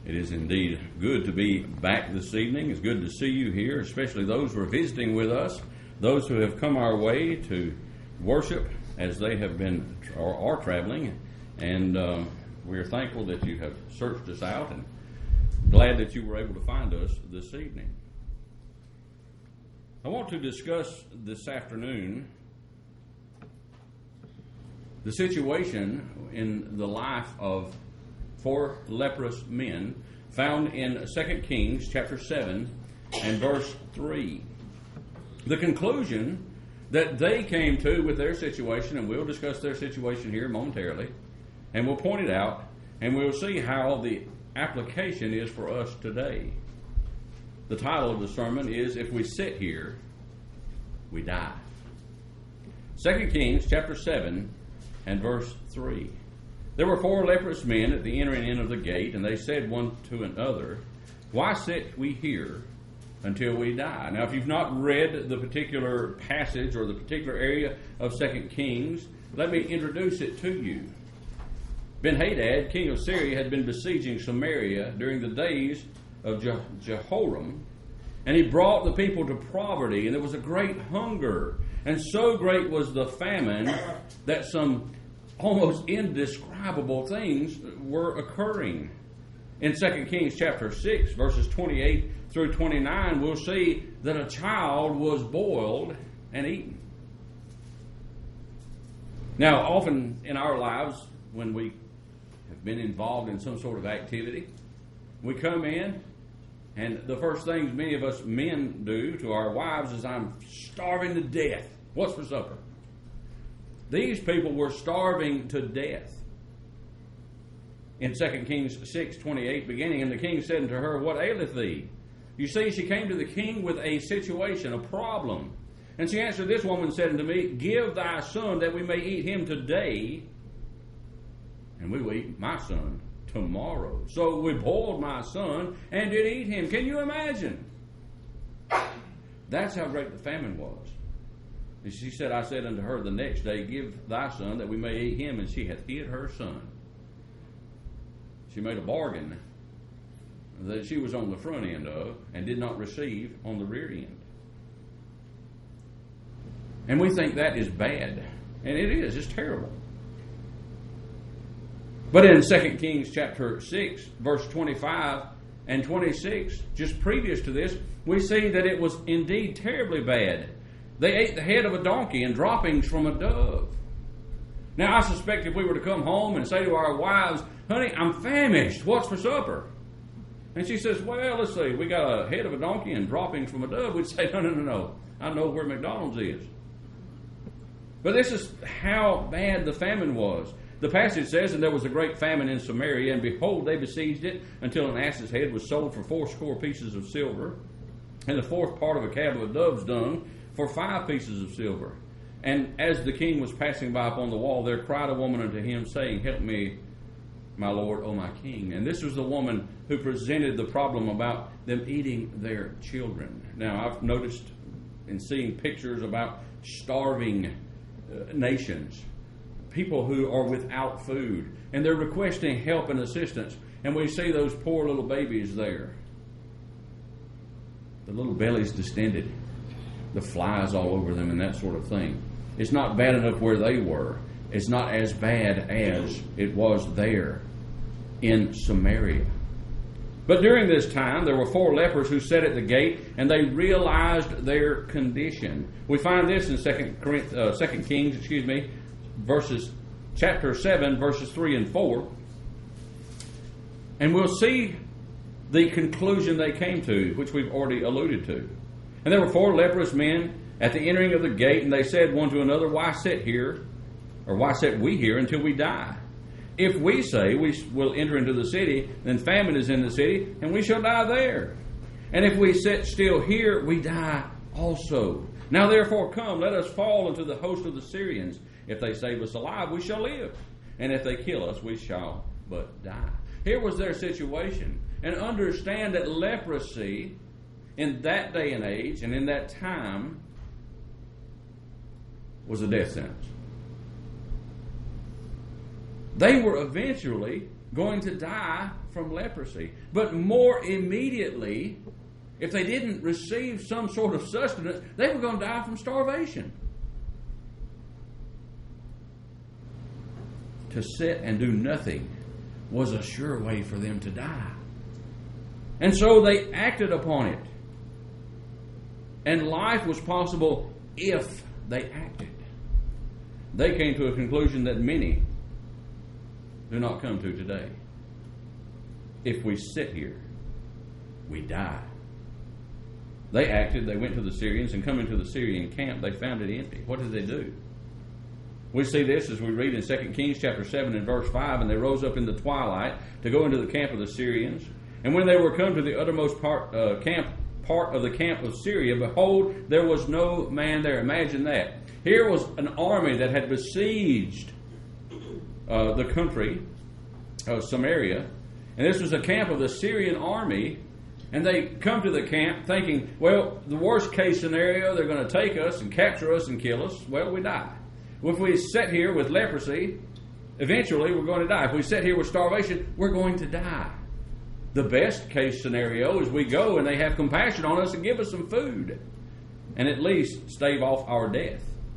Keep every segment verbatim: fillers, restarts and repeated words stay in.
It is indeed good to be back this evening. It's good to see you here, especially those who are visiting with us, those who have come our way to worship as they have been or are traveling. And uh, we're thankful that you have searched us out and glad that you were able to find us this evening. I want to discuss this afternoon the situation in the life of four leprous men found in Second Kings chapter seven and verse three. The conclusion that they came to with their situation, and we'll discuss their situation here momentarily, and we'll point it out, and we'll see how the application is for us today. The title of the sermon is, If We Sit Here, We Die. Second Kings chapter seven and verse three. There were four leprous men at the entering in of the gate, and they said one to another, Why sit we here until we die? Now, if you've not read the particular passage or the particular area of Second Kings, let me introduce it to you. Ben-Hadad, king of Syria, had been besieging Samaria during the days of Je- Jehoram, and he brought the people to poverty, and there was a great hunger. And so great was the famine that some almost indescribable things were occurring. In Second Kings chapter six, verses twenty-eight through twenty-nine, we'll see that a child was boiled and eaten. Now, often in our lives, when we have been involved in some sort of activity, we come in, and the first things many of us men do to our wives is, I'm starving to death. What's for supper? These people were starving to death. In Second Kings six twenty-eight beginning, and the king said unto her, What aileth thee? You see, she came to the king with a situation, a problem. And she answered this woman, said unto me, Give thy son that we may eat him today, and we will eat my son tomorrow. So we boiled my son and did eat him. Can you imagine? That's how great the famine was. And she said, I said unto her the next day, Give thy son that we may eat him. And she hath hid her son. She made a bargain that she was on the front end of and did not receive on the rear end. And we think that is bad. And it is. It's terrible. But in Second Kings chapter six, verse twenty-five and twenty-six, just previous to this, we see that it was indeed terribly bad. They ate the head of a donkey and droppings from a dove. Now, I suspect if we were to come home and say to our wives, Honey, I'm famished. What's for supper? And she says, Well, let's see, we got a head of a donkey and droppings from a dove. We'd say, No, no, no, no. I know where McDonald's is. But this is how bad the famine was. The passage says, And there was a great famine in Samaria, and behold, they besieged it until an ass's head was sold for fourscore pieces of silver, and the fourth part of a cab of a dove's dung for five pieces of silver. And as the king was passing by upon the wall, there cried a woman unto him, saying, Help me, my lord, O my king. And this was the woman who presented the problem about them eating their children. Now, I've noticed in seeing pictures about starving uh, nations, people who are without food, and they're requesting help and assistance, and we see those poor little babies there. The little bellies distended, the flies all over them and that sort of thing. It's not bad enough where they were. It's not as bad as it was there in Samaria. But during this time, there were four lepers who sat at the gate, and they realized their condition. We find this in Second uh, Second Kings, excuse me, verses chapter seven, verses three and four. And we'll see the conclusion they came to, which we've already alluded to. And there were four leprous men at the entering of the gate, and they said one to another, Why sit here, or why sit we here until we die? If we say we will enter into the city, then famine is in the city, and we shall die there. And if we sit still here, we die also. Now therefore come, let us fall into the host of the Syrians. If they save us alive, we shall live. And if they kill us, we shall but die. Here was their situation. And understand that leprosy in that day and age and in that time was a death sentence. They were eventually going to die from leprosy. But more immediately, if they didn't receive some sort of sustenance, they were going to die from starvation. To sit and do nothing was a sure way for them to die. And so they acted upon it. And life was possible if they acted. They came to a conclusion that many do not come to today. If we sit here, we die. They acted, they went to the Syrians, and coming to the Syrian camp, they found it empty. What did they do? We see this as we read in Second Kings chapter seven and verse five, and they rose up in the twilight to go into the camp of the Syrians. And when they were come to the uttermost part, uh, camp, part of the camp of Syria, behold, there was no man there. Imagine that. Here was an army that had besieged uh, the country of Samaria, and this was a camp of the Syrian army, and they come to the camp thinking, well, the worst case scenario, they're going to take us and capture us and kill us. Well, we die. If we sit here with leprosy, eventually we're going to die. If we sit here with starvation, we're going to die. The best case scenario is we go and they have compassion on us and give us some food and at least stave off our death.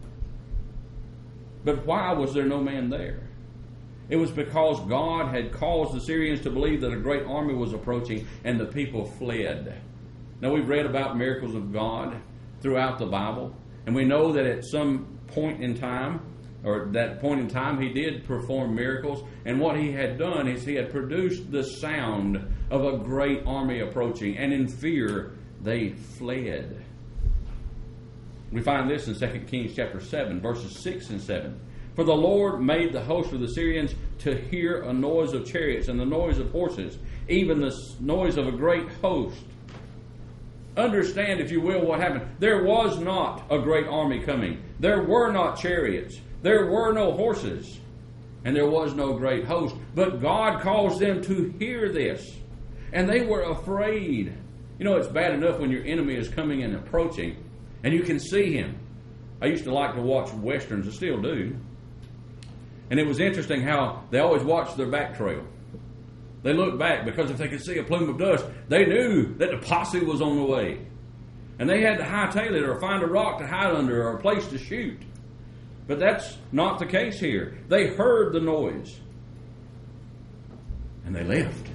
But why was there no man there? It was because God had caused the Syrians to believe that a great army was approaching and the people fled. Now, we've read about miracles of God throughout the Bible, and we know that at some point in time, or that point in time, he did perform miracles, and what he had done is he had produced the sound of a great army approaching, and in fear they fled. We find this in Second Kings chapter seven, verses six and seven. For the Lord made the host of the Syrians to hear a noise of chariots and the noise of horses, even the noise of a great host. Understand, if you will, what happened. There was not a great army coming. There were not chariots. There were no horses. And there was no great host. But God caused them to hear this. And they were afraid. You know, it's bad enough when your enemy is coming and approaching, and you can see him. I used to like to watch westerns. I still do. And it was interesting how they always watched their back trail. They looked back because if they could see a plume of dust, they knew that the posse was on the way. And they had to hightail it or find a rock to hide under or a place to shoot. But that's not the case here. They heard the noise. And they left.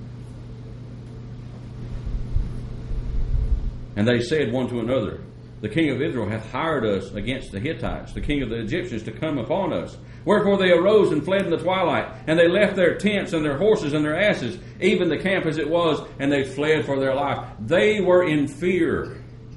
And they said one to another, the king of Israel hath hired us against the Hittites, the king of the Egyptians, to come upon us. Wherefore they arose and fled in the twilight, and they left their tents and their horses and their asses, even the camp as it was, and they fled for their life. They were in fear.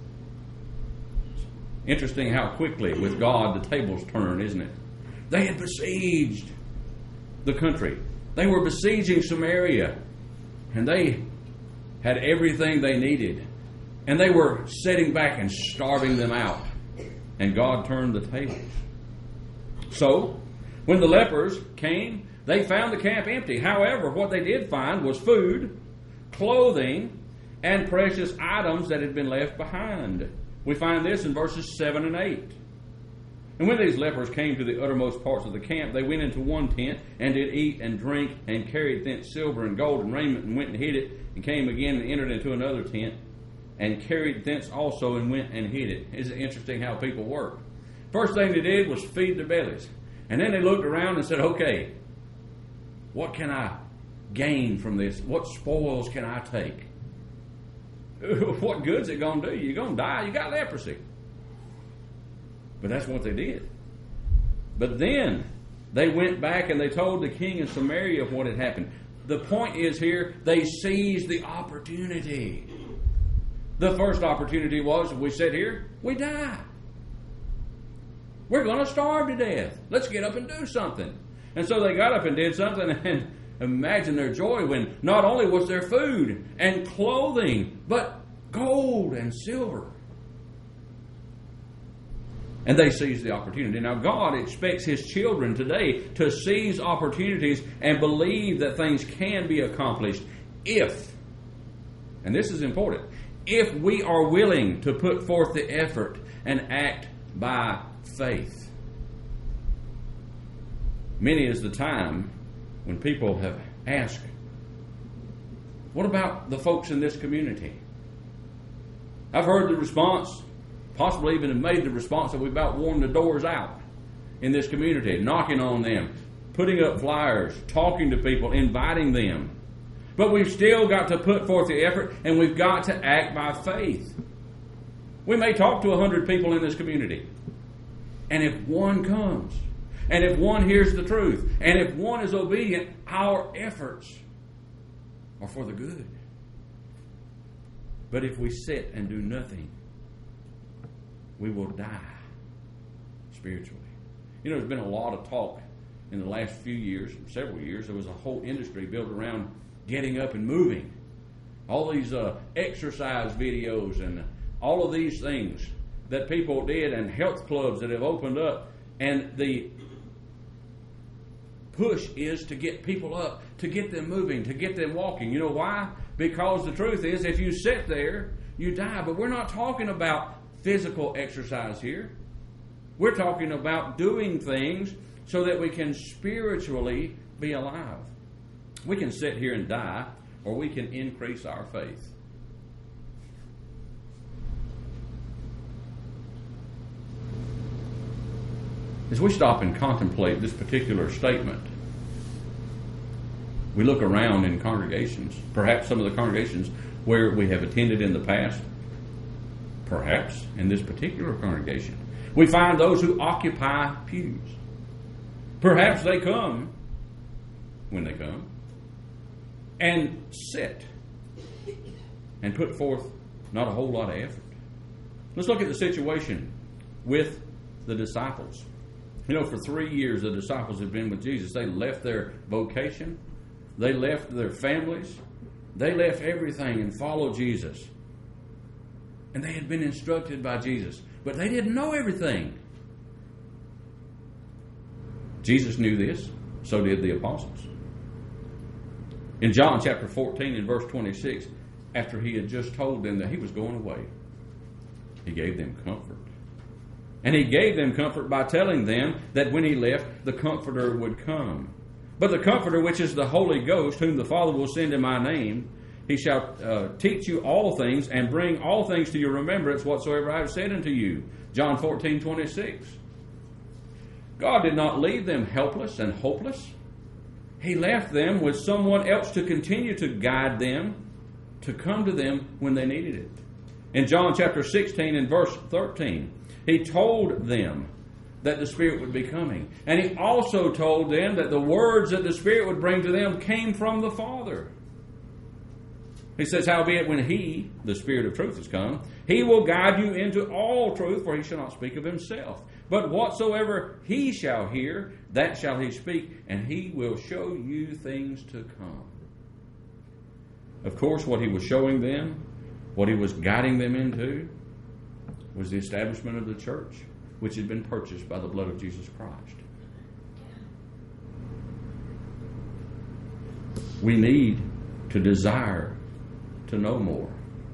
Interesting how quickly with God the tables turn, isn't it? They had besieged the country. They were besieging Samaria, and they had everything they needed. And they were sitting back and starving them out. And God turned the tables. So, when the lepers came, they found the camp empty. However, what they did find was food, clothing, and precious items that had been left behind. We find this in verses seven and eight. And when these lepers came to the uttermost parts of the camp, they went into one tent, and did eat and drink, and carried thence silver and gold and raiment, and went and hid it, and came again and entered into another tent, and carried thence also, and went and hid it. Isn't it interesting how people work? First thing they did was feed their bellies. And then they looked around and said, okay, what can I gain from this? What spoils can I take? What good's it going to do? You're going to die. You got leprosy. But that's what they did. But then they went back and they told the king of Samaria of what had happened. The point is here, they seized the opportunity. The first opportunity was, if we sit here, we die. We're going to starve to death. Let's get up and do something. And so they got up and did something, and imagine their joy when not only was there food and clothing, but gold and silver. And they seized the opportunity. Now, God expects His children today to seize opportunities and believe that things can be accomplished if, and this is important, if we are willing to put forth the effort and act by faith. Many is the time when people have ask, what about the folks in this community? I've heard the response, possibly even have made the response that we've about worn the doors out in this community, knocking on them, putting up flyers, talking to people, inviting them. But we've still got to put forth the effort, and we've got to act by faith. We may talk to a hundred people in this community, and if one comes, and if one hears the truth, and if one is obedient, our efforts are for the good. But if we sit and do nothing, we will die spiritually. You know, there's been a lot of talk in the last few years, several years. There was a whole industry built around getting up and moving. All these uh, exercise videos and all of these things that people did, and health clubs that have opened up. And the push is to get people up, to get them moving, to get them walking. You know why? Because the truth is, if you sit there, you die. But we're not talking about physical exercise here. We're talking about doing things so that we can spiritually be alive. We can sit here and die, or we can increase our faith. As we stop and contemplate this particular statement, we look around in congregations, perhaps some of the congregations where we have attended in the past, perhaps in this particular congregation. We find those who occupy pews. Perhaps they come, when they come, and sit and put forth not a whole lot of effort. Let's look at the situation with the disciples. You know, for three years the disciples had been with Jesus. They left their vocation. They left their families. They left everything and followed Jesus. And they had been instructed by Jesus. But they didn't know everything. Jesus knew this. So did the apostles. In John chapter fourteen and verse twenty-six, after he had just told them that he was going away, he gave them comfort. And he gave them comfort by telling them that when he left, the Comforter would come. But the Comforter, which is the Holy Ghost, whom the Father will send in my name, he shall uh, teach you all things and bring all things to your remembrance whatsoever I have said unto you. John fourteen twenty-six. God did not leave them helpless and hopeless. He left them with someone else to continue to guide them, to come to them when they needed it. In John chapter sixteen and verse thirteen, he told them that the Spirit would be coming. And he also told them that the words that the Spirit would bring to them came from the Father. He says, howbeit when he, the Spirit of truth, is come, he will guide you into all truth, for he shall not speak of himself. But whatsoever he shall hear, that shall he speak, and he will show you things to come. Of course, what he was showing them, what he was guiding them into, was the establishment of the church, which had been purchased by the blood of Jesus Christ. We need to desire to know more.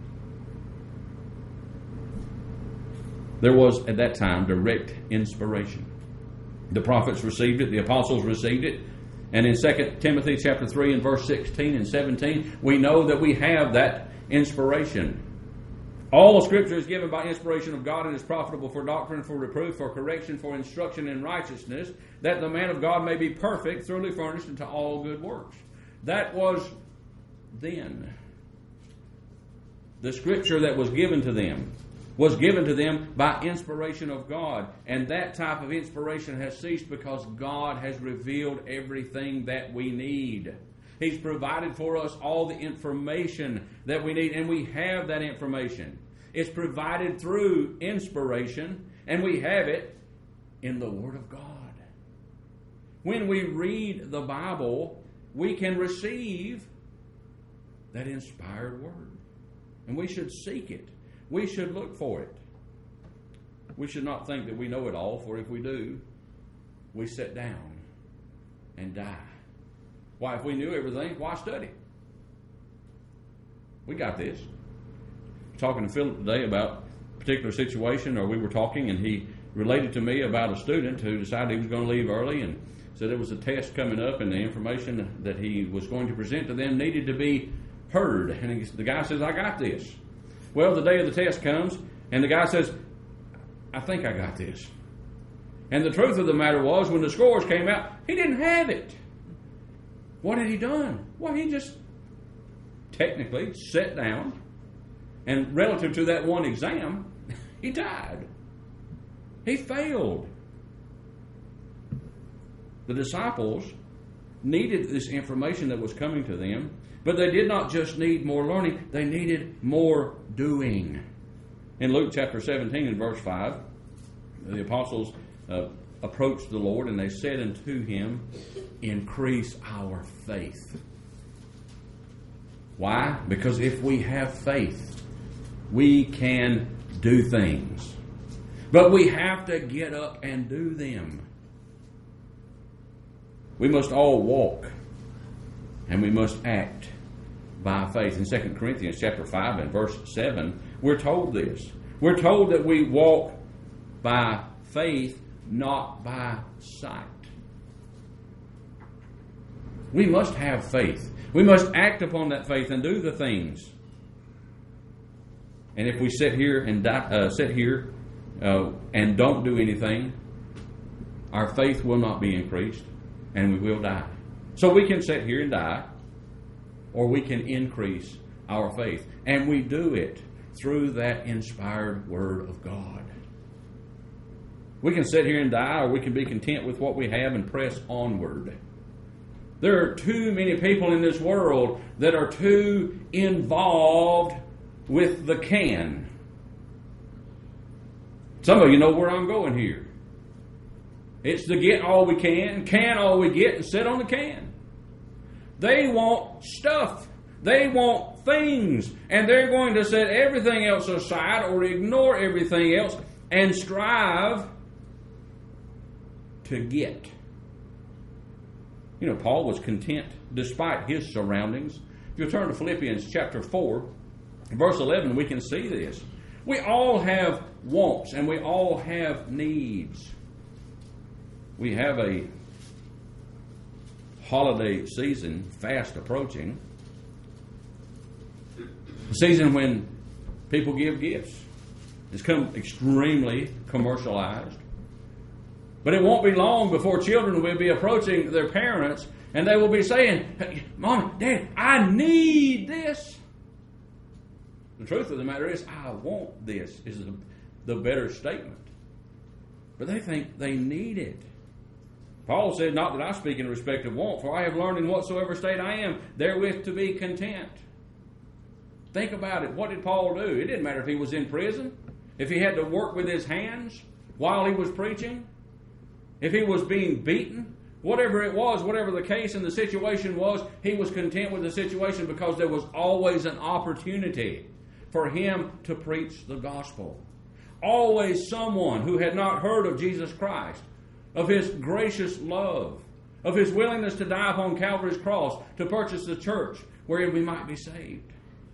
There was, at that time, direct inspiration. The prophets received it, the apostles received it, and in Second Timothy chapter three and verse sixteen and seventeen, we know that we have that inspiration. All Scripture is given by inspiration of God and is profitable for doctrine, for reproof, for correction, for instruction in righteousness, that the man of God may be perfect, thoroughly furnished unto all good works. That was then. The Scripture that was given to them was given to them by inspiration of God. And that type of inspiration has ceased because God has revealed everything that we need. He's provided for us all the information that we need, and we have that information. It's provided through inspiration, and we have it in the Word of God. When we read the Bible, we can receive that inspired Word. And we should seek it. We should look for it. We should not think that we know it all, for if we do, we sit down and die. Why, if we knew everything, why study? We got this. Talking to Philip today about a particular situation, or we were talking, and he related to me about a student who decided he was going to leave early and So there was a test coming up, and the information that he was going to present to them needed to be heard. And he, the guy says, I got this. Well, the day of the test comes, and the guy says, I think I got this. And the truth of the matter was, when the scores came out, he didn't have it. What had he done? Well, he just technically sat down, and relative to that one exam, he died. He failed. The disciples needed this information that was coming to them, but they did not just need more learning, they needed more doing. In Luke chapter seventeen and verse five, the apostles uh, approached the Lord and they said unto him, increase our faith. Why? Because if we have faith, we can do things. But we have to get up and do them. We must all walk, and we must act by faith. In Second Corinthians chapter five and verse seven, we're told this. We're told that we walk by faith, not by sight. We must have faith. We must act upon that faith and do the things. And if we sit here and die, uh, sit here uh, and don't do anything, our faith will not be increased. And we will die. So we can sit here and die, or we can increase our faith. And we do it through that inspired Word of God. We can sit here and die, or we can be content with what we have and press onward. There are too many people in this world that are too involved with the can. Some of you know where I'm going here. It's to get all we can, can all we get, and sit on the can. They want stuff. They want things. And they're going to set everything else aside or ignore everything else and strive to get. You know, Paul was content despite his surroundings. If you turn to Philippians chapter four, verse eleven, we can see this. We all have wants and we all have needs. We have a holiday season fast approaching. A season when people give gifts. It's come extremely commercialized. But it won't be long before children will be approaching their parents and they will be saying, hey, Mom, Dad, I need this. The truth of the matter is, I want this, is the, the better statement. But they think they need it. Paul said, not that I speak in respect of want, for I have learned in whatsoever state I am, therewith to be content. Think about it. What did Paul do? It didn't matter if he was in prison, if he had to work with his hands while he was preaching, if he was being beaten, whatever it was, whatever the case and the situation was, he was content with the situation because there was always an opportunity for him to preach the gospel. Always someone who had not heard of Jesus Christ, of His gracious love, of His willingness to die upon Calvary's cross to purchase the church wherein we might be saved.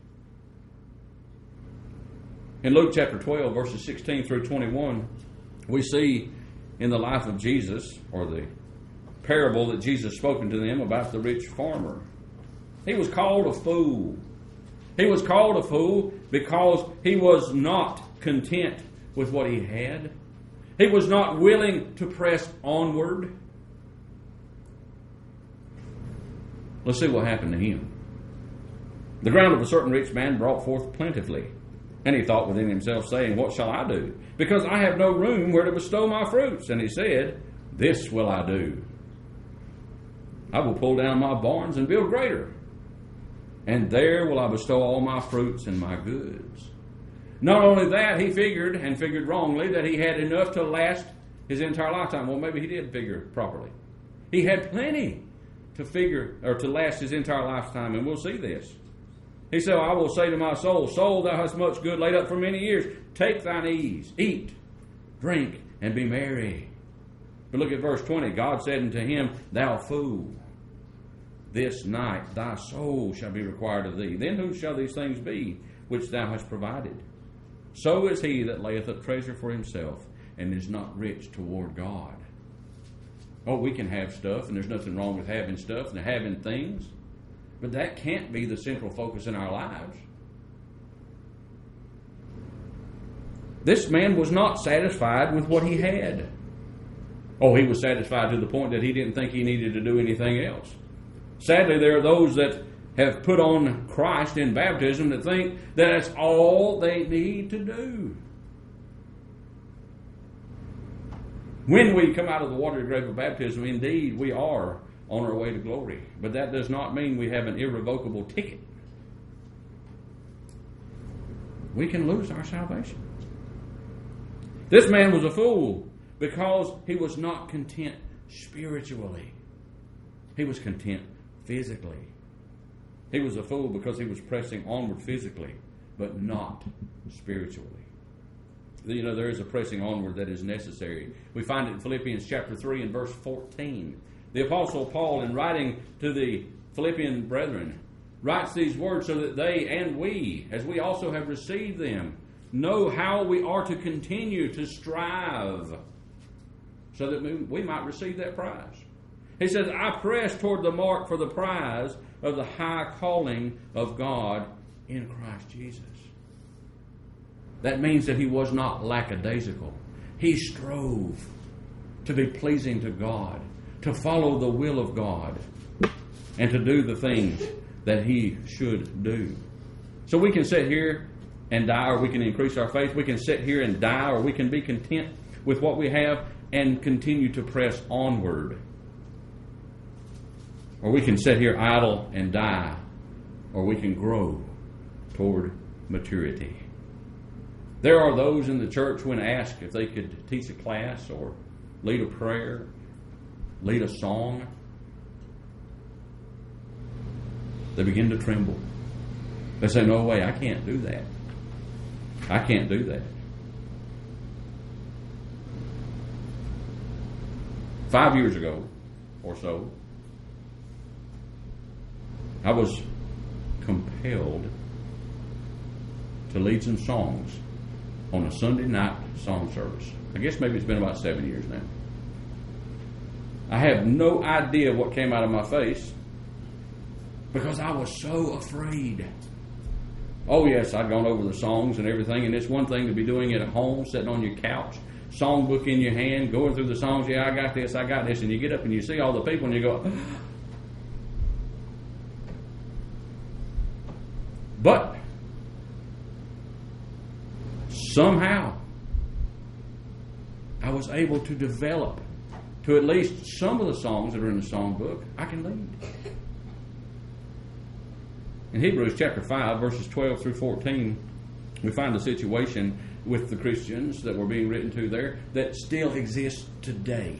In Luke chapter twelve, verses sixteen through twenty-one, we see in the life of Jesus, or the parable that Jesus spoken to them about the rich farmer. He was called a fool. He was called a fool because he was not content with what he had. He was not willing to press onward. Let's see what happened to him. The ground of a certain rich man brought forth plentifully. And he thought within himself, saying, what shall I do? Because I have no room where to bestow my fruits. And he said, this will I do. I will pull down my barns and build greater. And there will I bestow all my fruits and my goods. Not only that, he figured, and figured wrongly, that he had enough to last his entire lifetime. Well, maybe he did figure properly. He had plenty to figure, or to last his entire lifetime, and we'll see this. He said, I will say to my soul, soul, thou hast much good laid up for many years. Take thine ease, eat, drink, and be merry. But look at verse twenty. God said unto him, thou fool, this night thy soul shall be required of thee. Then whose shall these things be which thou hast provided? So is he that layeth up treasure for himself, and is not rich toward God. Oh, we can have stuff, and there's nothing wrong with having stuff and having things. But that can't be the central focus in our lives. This man was not satisfied with what he had. Oh, he was satisfied to the point that he didn't think he needed to do anything else. Sadly, there are those that have put on Christ in baptism that think that that's all they need to do. When we come out of the watery grave of baptism, indeed, we are on our way to glory. But that does not mean we have an irrevocable ticket. We can lose our salvation. This man was a fool because he was not content spiritually. He was content physically. He was a fool because he was pressing onward physically, but not spiritually. You know, there is a pressing onward that is necessary. We find it in Philippians chapter three and verse fourteen. The Apostle Paul, in writing to the Philippian brethren, writes these words so that they and we, as we also have received them, know how we are to continue to strive so that we, we might receive that prize. He says, I press toward the mark for the prize of the high calling of God in Christ Jesus. That means that he was not lackadaisical. He strove to be pleasing to God, to follow the will of God, and to do the things that he should do. So we can sit here and die, or we can increase our faith. We can sit here and die, or we can be content with what we have and continue to press onward. Or we can sit here idle and die, or we can grow toward maturity. There are those in the church when asked if they could teach a class or lead a prayer, lead a song, they begin to tremble. They say, no way, I can't do that. I can't do that. Five years ago or so, I was compelled to lead some songs on a Sunday night song service. I guess maybe it's been about seven years now. I have no idea what came out of my face because I was so afraid. Oh yes, I'd gone over the songs and everything, and it's one thing to be doing it at home, sitting on your couch, songbook in your hand, going through the songs. Yeah, I got this, I got this, and you get up and you see all the people and you go, but somehow I was able to develop to at least some of the songs that are in the songbook I can lead. In Hebrews chapter five, verses twelve through fourteen, we find a situation with the Christians that were being written to there that still exists today.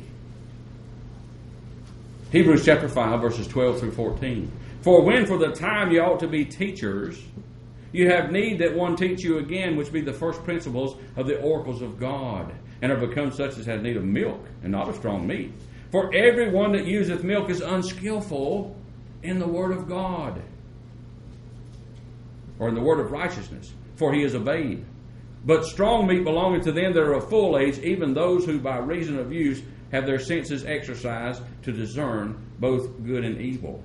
Hebrews chapter five, verses twelve through fourteen. For when for the time you ought to be teachers, you have need that one teach you again, which be the first principles of the oracles of God, and are become such as have need of milk, and not of strong meat. For everyone that useth milk is unskillful in the word of God, or in the word of righteousness, for he is a babe. But strong meat belongeth to them that are of full age, even those who by reason of use have their senses exercised to discern both good and evil.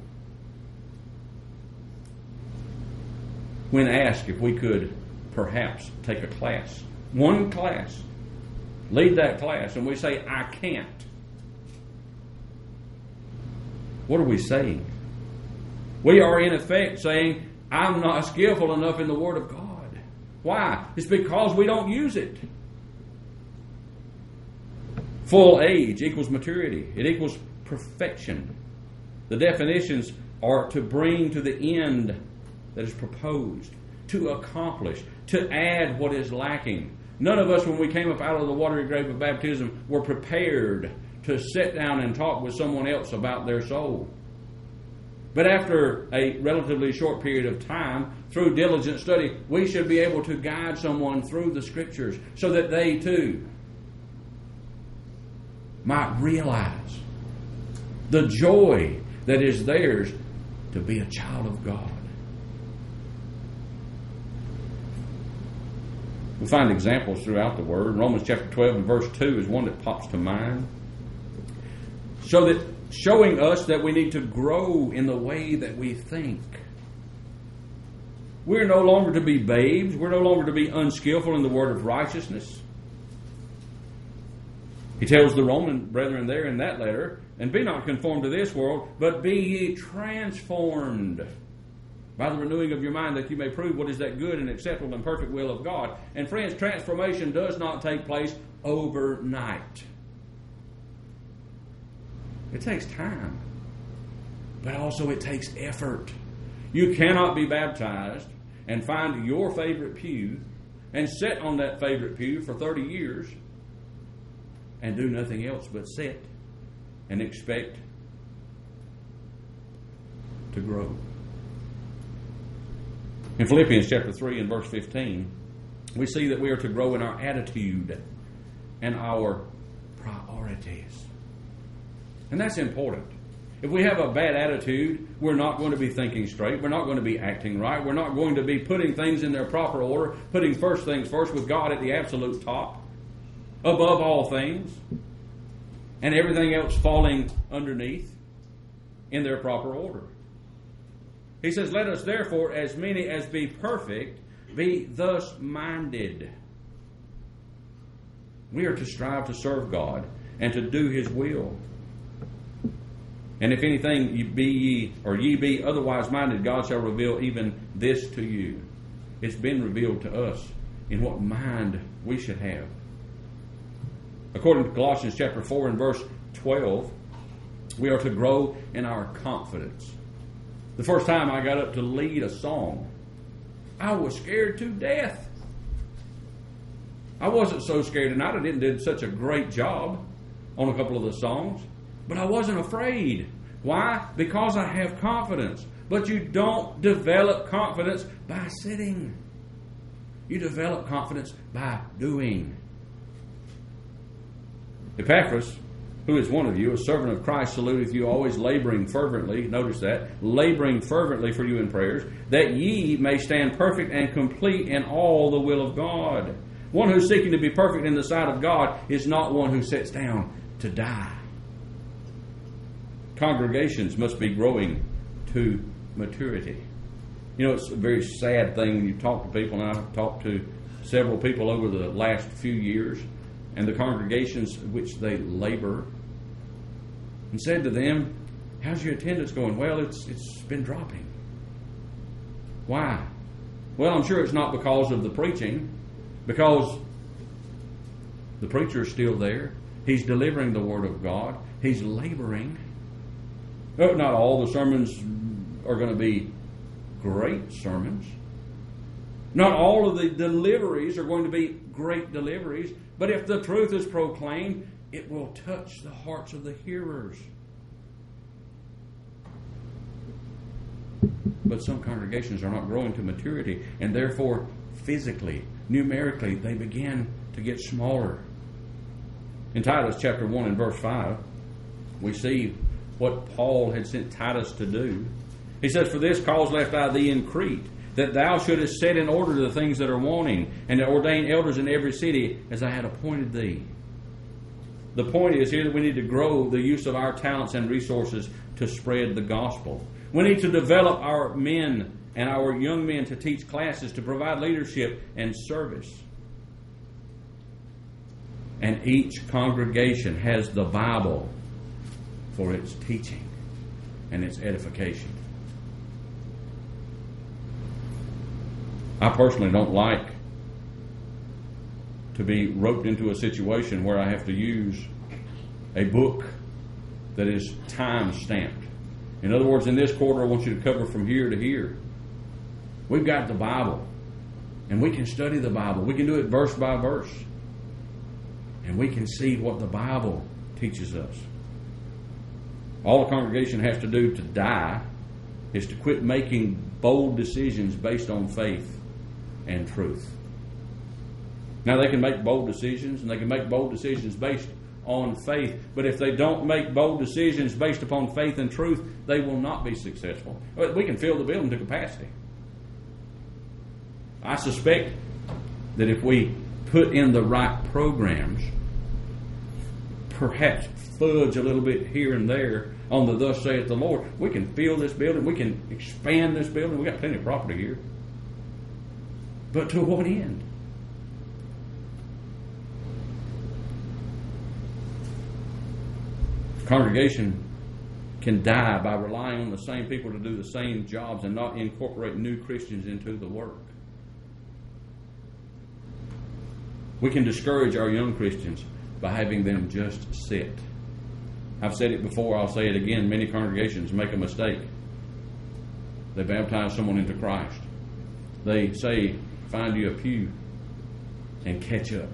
When asked if we could perhaps take a class, one class, lead that class, and we say, I can't, what are we saying? We are in effect saying, I'm not skillful enough in the Word of God. Why? It's because we don't use it. Full age equals maturity. It equals perfection. The definitions are to bring to the end that is proposed, to accomplish, to add what is lacking. None of us, when we came up out of the watery grave of baptism, were prepared to sit down and talk with someone else about their soul. But after a relatively short period of time, through diligent study, we should be able to guide someone through the Scriptures so that they too might realize the joy that is theirs to be a child of God. We find examples throughout the Word. Romans chapter twelve and verse two is one that pops to mind. So that showing us that we need to grow in the way that we think. We're no longer to be babes. We're no longer to be unskillful in the word of righteousness. He tells the Roman brethren there in that letter, and be not conformed to this world, but be ye transformed by the renewing of your mind, that you may prove what is that good and acceptable and perfect will of God. And friends, transformation does not take place overnight. It takes time. But also it takes effort. You cannot be baptized and find your favorite pew and sit on that favorite pew for thirty years and do nothing else but sit and expect to grow. In Philippians chapter three and verse fifteen, we see that we are to grow in our attitude and our priorities. And that's important. If we have a bad attitude, we're not going to be thinking straight. We're not going to be acting right. We're not going to be putting things in their proper order, putting first things first with God at the absolute top, above all things, and everything else falling underneath in their proper order. He says, let us therefore, as many as be perfect, be thus minded. We are to strive to serve God and to do His will. And if anything ye be ye, or ye be otherwise minded, God shall reveal even this to you. It's been revealed to us in what mind we should have. According to Colossians chapter four and verse twelve, we are to grow in our confidence. The first time I got up to lead a song, I was scared to death. I wasn't so scared tonight. I didn't do such a great job on a couple of the songs. But I wasn't afraid. Why? Because I have confidence. But you don't develop confidence by sitting. You develop confidence by doing. Epaphras, who is one of you, a servant of Christ, saluteth you, always laboring fervently, notice that, laboring fervently for you in prayers, that ye may stand perfect and complete in all the will of God. One who's seeking to be perfect in the sight of God is not one who sits down to die. Congregations must be growing to maturity. You know, it's a very sad thing when you talk to people, and I've talked to several people over the last few years, and the congregations which they labor, and said to them, how's your attendance going? Well, it's it's been dropping. Why? Well, I'm sure it's not because of the preaching, because the preacher is still there. He's delivering the Word of God. He's laboring. Not all the sermons are going to be great sermons. Not all of the deliveries are going to be great deliveries. But if the truth is proclaimed, it will touch the hearts of the hearers. But some congregations are not growing to maturity, and therefore physically, numerically, they begin to get smaller. In Titus chapter one and verse five, we see what Paul had sent Titus to do. He says, for this cause left I thee in Crete, that thou shouldest set in order the things that are wanting, and to ordain elders in every city as I had appointed thee. The point is here that we need to grow the use of our talents and resources to spread the gospel. We need to develop our men and our young men to teach classes, to provide leadership and service. And each congregation has the Bible for its teaching and its edification. I personally don't like to be roped into a situation where I have to use a book that is time stamped. In other words, in this quarter I want you to cover from here to here. We've got the Bible, and we can study the Bible. We can do it verse by verse, and we can see what the Bible teaches us. All the congregation has to do to die is to quit making bold decisions based on faith and truth. Now, they can make bold decisions, and they can make bold decisions based on faith, but if they don't make bold decisions based upon faith and truth, they will not be successful. We can fill the building to capacity. I suspect that if we put in the right programs, perhaps fudge a little bit here and there on the thus saith the Lord. We can fill this building. We can expand this building. We got plenty of property here. But to what end? Congregation can die by relying on the same people to do the same jobs and not incorporate new Christians into the work. We can discourage our young Christians by having them just sit. I've said it before, I'll say it again. Many congregations make a mistake. They baptize someone into Christ. They say, find you a pew and catch up.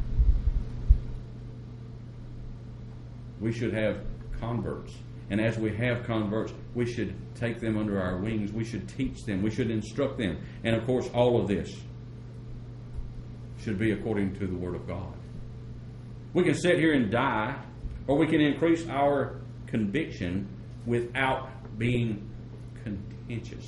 We should have converts. And as we have converts, we should take them under our wings. We should teach them. We should instruct them. And of course, all of this should be according to the Word of God. We can sit here and die, or we can increase our conviction without being contentious.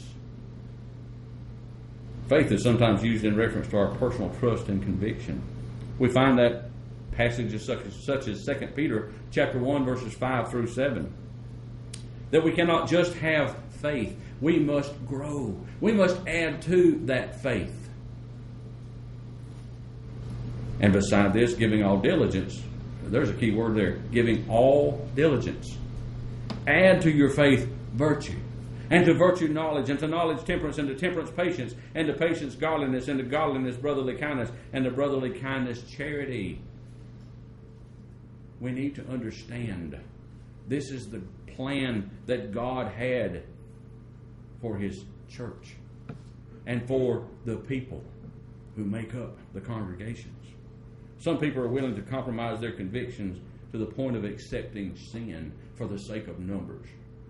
Faith is sometimes used in reference to our personal trust and conviction. We find that passages such as, such as Second Peter chapter one, verses five through seven. That we cannot just have faith. We must grow. We must add to that faith. And beside this, giving all diligence. There's a key word there. Giving all diligence. Add to your faith virtue. And to virtue knowledge. And to knowledge temperance. And to temperance patience. And to patience godliness. And to godliness brotherly kindness. And to brotherly kindness charity. We need to understand this is the plan that God had for His church and for the people who make up the congregations. Some people are willing to compromise their convictions to the point of accepting sin for the sake of numbers.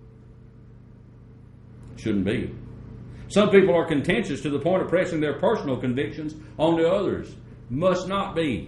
Shouldn't be. Some people are contentious to the point of pressing their personal convictions onto others. Must not be.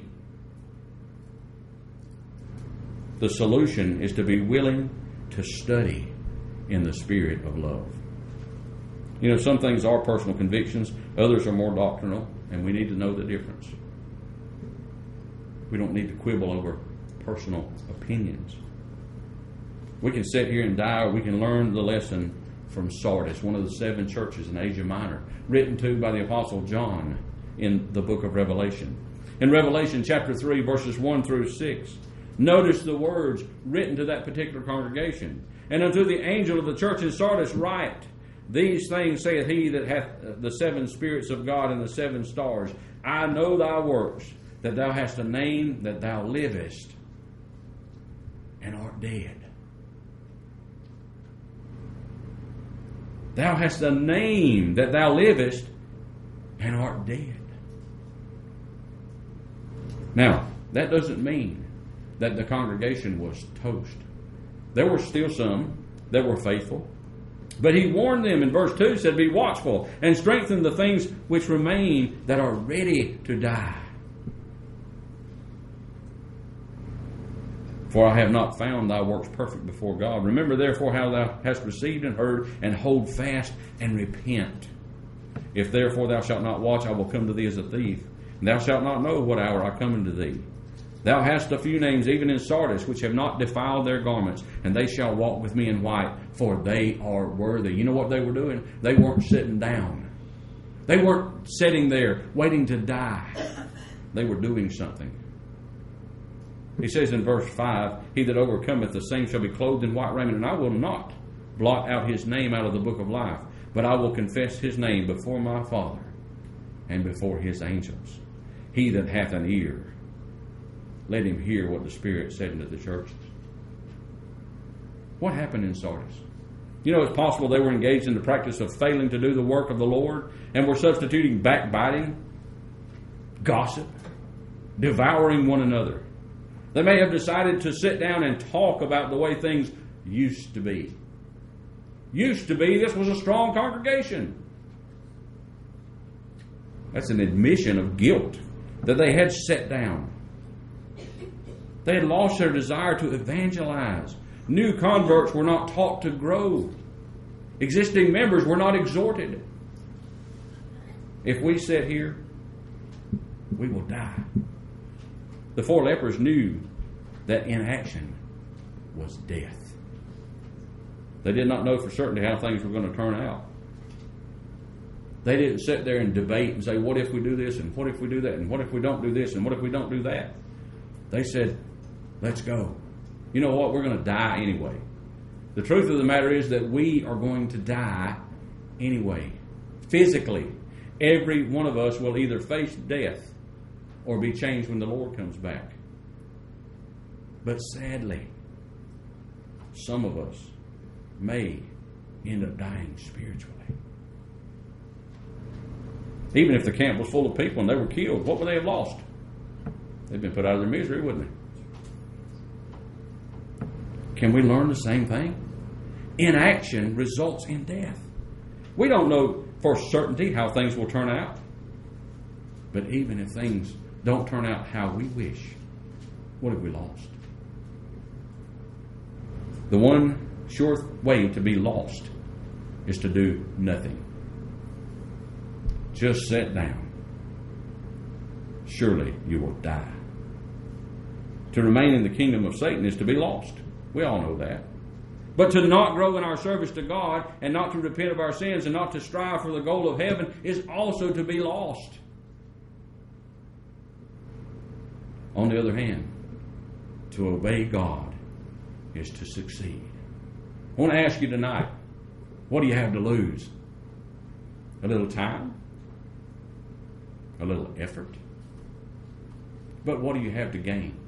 The solution is to be willing to study in the spirit of love. You know, some things are personal convictions, others are more doctrinal, and we need to know the difference. We don't need to quibble over personal opinions. We can sit here and die, or we can learn the lesson from Sardis, one of the seven churches in Asia Minor, written to by the Apostle John in the book of Revelation. In Revelation chapter three, verses one through six, notice the words written to that particular congregation. And unto the angel of the church in Sardis write, these things saith he that hath the seven spirits of God and the seven stars. I know thy works, that thou hast a name, that thou livest and art dead. Thou hast a name, that thou livest and art dead. Now, that doesn't mean that the congregation was toast. There were still some that were faithful. But he warned them in verse two, said, be watchful and strengthen the things which remain that are ready to die. For I have not found thy works perfect before God. Remember therefore how thou hast received and heard, and hold fast and repent. If therefore thou shalt not watch, I will come to thee as a thief, and thou shalt not know what hour I come unto thee. Thou hast a few names even in Sardis, which have not defiled their garments, and they shall walk with me in white, for they are worthy. You know what they were doing? They weren't sitting down. They weren't sitting there waiting to die. They were doing something. He says in verse five, he that overcometh, the same shall be clothed in white raiment, and I will not blot out his name out of the book of life, but I will confess his name before my Father and before his angels. He that hath an ear, let him hear what the Spirit said unto the churches. What happened in Sardis? You know, it's possible they were engaged in the practice of failing to do the work of the Lord, and were substituting backbiting, gossip, devouring one another. They may have decided to sit down and talk about the way things used to be. Used to be, this was a strong congregation. That's an admission of guilt, that they had sat down. They had lost their desire to evangelize. New converts were not taught to grow. Existing members were not exhorted. If we sit here, we will die. The four lepers knew that inaction was death. They did not know for certainty how things were going to turn out. They didn't sit there and debate and say, what if we do this, and what if we do that, and what if we don't do this, and what if we don't do that? They said, let's go. You know what? We're going to die anyway. The truth of the matter is that we are going to die anyway. Physically, every one of us will either face death or be changed when the Lord comes back. But sadly, some of us may end up dying spiritually. Even if the camp was full of people and they were killed, what would they have lost? They'd been put out of their misery, wouldn't they? Can we learn the same thing? Inaction results in death. We don't know for certainty how things will turn out. But even if things don't turn out how we wish, what have we lost? The one sure way to be lost is to do nothing. Just sit down. Surely you will die. To remain in the kingdom of Satan is to be lost. We all know that. But to not grow in our service to God and not to repent of our sins and not to strive for the goal of heaven is also to be lost. On the other hand, to obey God is to succeed. I want to ask you tonight, what do you have to lose? A little time? A little effort? But what do you have to gain?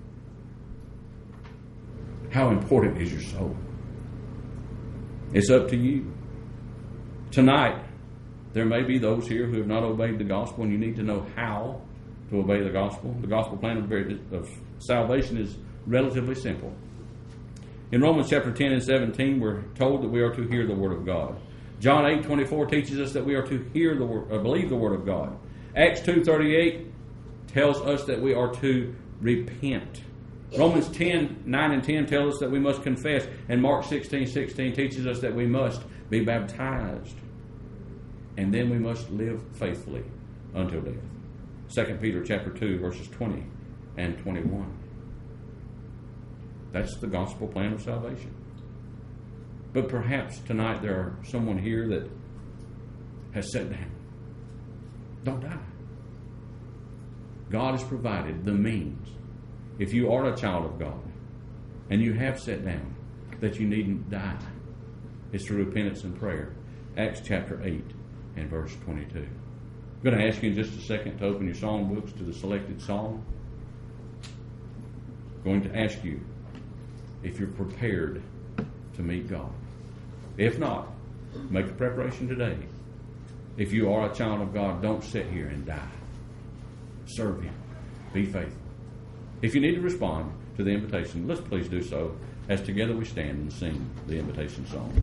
How important is your soul? It's up to you. Tonight, there may be those here who have not obeyed the gospel, and you need to know how to obey the gospel. The gospel plan of, of salvation is relatively simple. In Romans chapter ten and seventeen, we're told that we are to hear the word of God. John eight twenty-four teaches us that we are to hear the word, uh, believe the word of God. Acts two thirty-eight tells us that we are to repent. Romans ten nine and ten tell us that we must confess, and Mark sixteen sixteen teaches us that we must be baptized, and then we must live faithfully until death. Second Peter chapter two verses twenty and twenty-one. That's the gospel plan of salvation. But perhaps tonight there are someone here that has sat down. Don't die. God has provided the means. If you are a child of God and you have sat down, that you needn't die. It's through repentance and prayer. Acts chapter eight and verse twenty-two. I'm going to ask you in just a second to open your song books to the selected song. I'm going to ask you if you're prepared to meet God. If not, make the preparation today. If you are a child of God, don't sit here and die. Serve Him. Be faithful. If you need to respond to the invitation, let's please do so as together we stand and sing the invitation song.